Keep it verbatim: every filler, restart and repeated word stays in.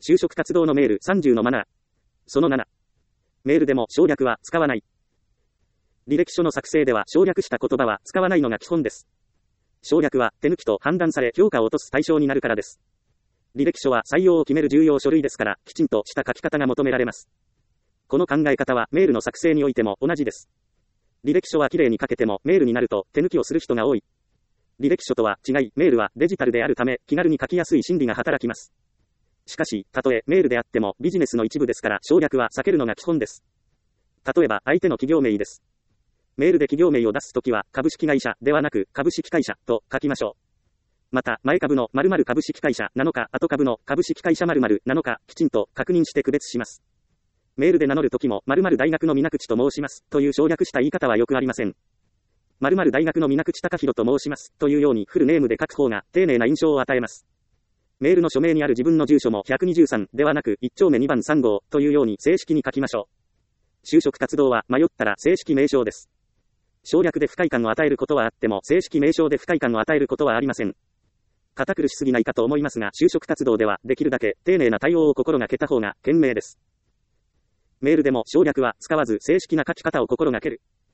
就職活動のメールさんじゅうのマナー。そのなな。メールでも省略は使わない。履歴書の作成では省略した言葉は使わないのが基本です。省略は手抜きと判断され評価を落とす対象になるからです。履歴書は採用を決める重要書類ですから、きちんとした書き方が求められます。この考え方はメールの作成においても同じです。履歴書はきれいに書けてもメールになると手抜きをする人が多い。履歴書とは違い、メールはデジタルであるため気軽に書きやすい心理が働きます。しかし、たとえメールであってもビジネスの一部ですから省略は避けるのが基本です。例えば相手の企業名です。メールで企業名を出すときは株式会社ではなく株式会社と書きましょう。また、前株の〇〇株式会社なのか後株の株式会社〇〇なのかきちんと確認して区別します。メールで名乗るときも〇〇大学の水口と申しますという省略した言い方はよくありません。〇〇大学の水口貴弘と申しますというようにフルネームで書く方が丁寧な印象を与えます。メールの署名にある自分の住所もひゃくにじゅうさんではなくいち丁目にばんさん号というように正式に書きましょう。就職活動は迷ったら正式名称です。省略で不快感を与えることはあっても正式名称で不快感を与えることはありません。堅苦しすぎないかと思いますが就職活動ではできるだけ丁寧な対応を心がけた方が賢明です。メールでも省略は使わず正式な書き方を心がける。